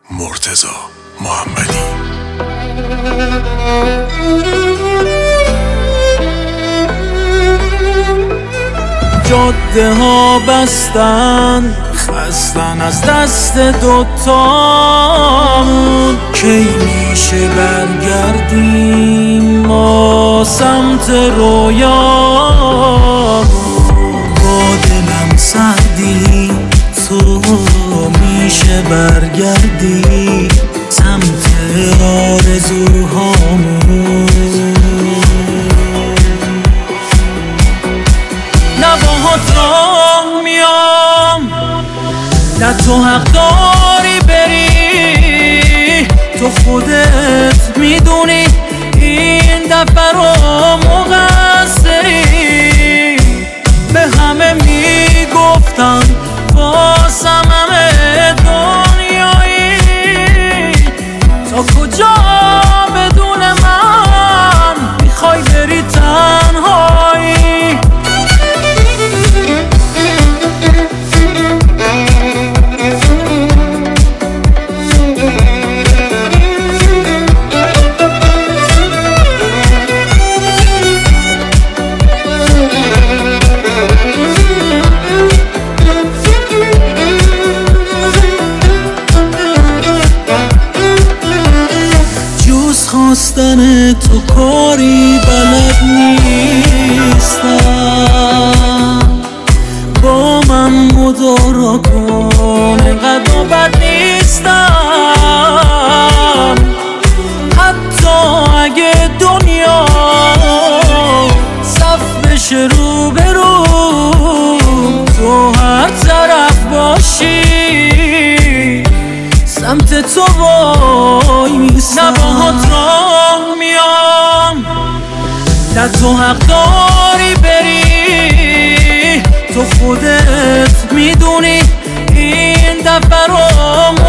مرتضی محمدی. جاده ها بستن خستن از دست دوتامون، کی میشه برگردیم ما سمت رویامون؟ با دلم سردی تو میشه برگردی سمت آرزوهامون. نه باهات راه میام، نه تو حق داری بری، تو خودت میدونی این دفعه رو مقصری. به همه میگفتم واسم همه دنیایی، تا کجا بدون من میخوای بری تنهایی؟ خواستن تو کاری بلد نیستم، با من مدارا کن اینقدر بد نیستم. حتی اگه دنیا صف بشه رو به رو، تو هر طرف باشی سمت تو وای میستم. نه باهات راه میام، نه تو حق داری بری، تو خودت میدونی این دفعه رو